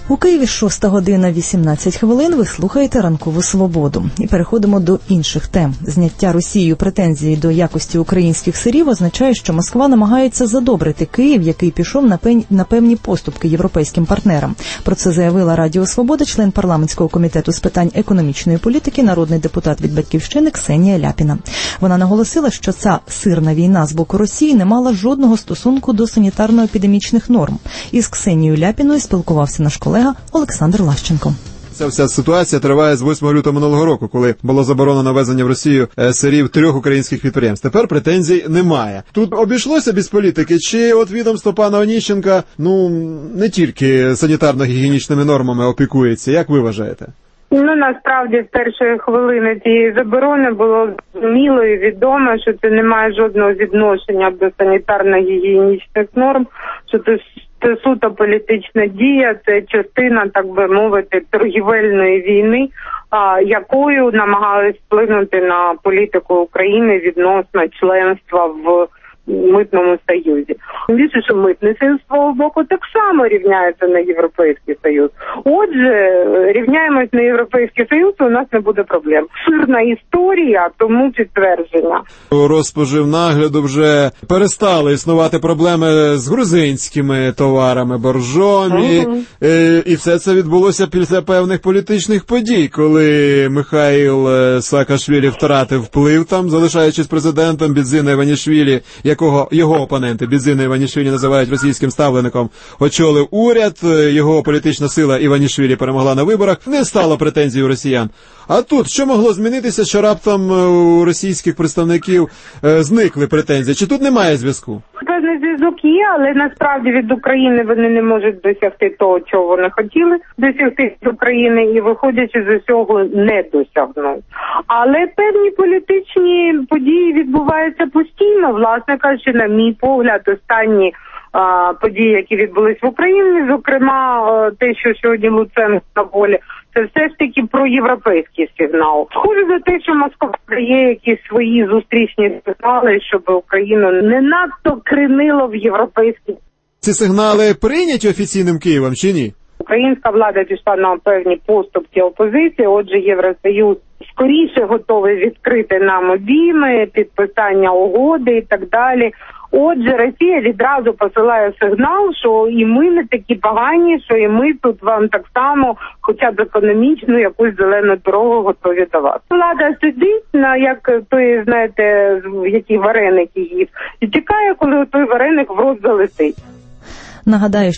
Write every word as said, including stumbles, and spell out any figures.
У Києві шоста година вісімнадцять хвилин. Ви слухаєте «Ранкову свободу». І переходимо до інших тем. Зняття Росією претензій до якості українських сирів означає, що Москва намагається задобрити Київ, який пішов на, пень... на певні поступки європейським партнерам. Про це заявила Радіо Свобода член парламентського комітету з питань економічної політики, народний депутат від «Батьківщини» Ксенія Ляпіна. Вона наголосила, що ця сирна війна з боку Росії не мала жодного стосунку до санітарно-епідемічних норм. Із Ксенією Ляпіною спілкувався наш колега Олександр Лащенко. Ця вся ситуація триває з восьмого лютого минулого року, коли було заборонено ввезення в Росію сирів трьох українських підприємств. Тепер претензій немає. Тут обійшлося без політики, чи от відомство пана Оніщенка, ну, не тільки санітарно-гігієнічними нормами опікується, як ви вважаєте? Ну, насправді, з першої хвилини цієї заборони було зрозуміло і відомо, що це не має жодного відношення до санітарно-гігієнічних норм, що це Це суто політична дія, це частина, так би мовити, торгівельної війни, а, якою намагались вплинути на політику України відносно членства в Митному Союзі. Більше, що Митний Союз, свого боку, так само рівняється на Європейський Союз. Отже, рівняємось на Європейський Союз, у нас не буде проблем. Сирна історія, тому підтвердження. У Розпоживнагляду вже перестали існувати проблеми з грузинськими товарами, боржомі, угу. і, і все це відбулося після певних політичних подій, коли Михаїл Саакашвілі втратив вплив там, залишаючись президентом, Бідзіна Іванішвілі, якого його опоненти, Бідзіна Іванішвілі називають російським ставленником, очолив уряд, його політична сила Іванішвілі перемогла на виборах, не стало претензій у росіян. А тут, що могло змінитися, що раптом у російських представників е, зникли претензії? Чи тут немає зв'язку? Певний зв'язок є, але насправді від України вони не можуть досягти того, чого вони хотіли досягти від України, і виходячи з усього не досягнуть. Але певні політичні події відбуваються постійно. Власне кажучи, на мій погляд, останні а, події, які відбулись в Україні, зокрема те, що сьогодні Луценко на волі, це все ж таки про європейський сигнал. Схоже за те, що Москва дає якісь свої зустрічні сигнали, щоб Україну не надто кренило в європейській. Ці сигнали прийняті офіційним Києвом чи ні? Українська влада пішла на певні поступки опозиції, отже, Євросоюз скоріше готовий відкрити нам обійми, підписання угоди і так далі. Отже, Росія відразу посилає сигнал, що і ми не такі погані, що і ми тут вам так само, хоча б економічну, якусь зелену дорогу готові давати. Влада сидить, на як той, знаєте, які вареники їв, і чекає, коли той вареник в рот залетить. Нагадаю,